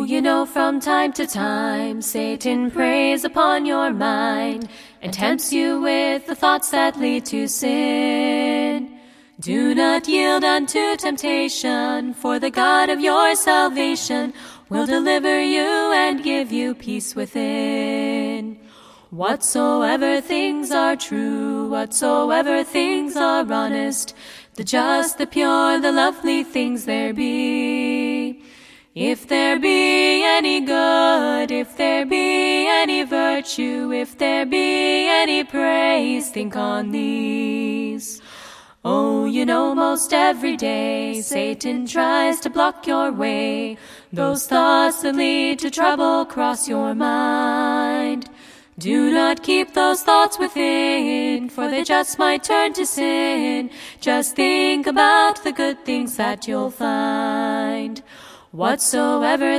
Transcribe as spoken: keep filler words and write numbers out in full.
you know from time to time Satan preys upon your mind and tempts you with the thoughts that lead to sin. Do not yield unto temptation, for the God of your salvation will deliver you and give you peace within. Whatsoever things are true, whatsoever things are honest, the just, the pure, the lovely things there be. If there be any good, if there be any virtue, if there be any praise, think on these. Oh, you know most every day Satan tries to block your way. Those thoughts that lead to trouble cross your mind. Do not keep those thoughts within, for they just might turn to sin. Just think about the good things that you'll find. Whatsoever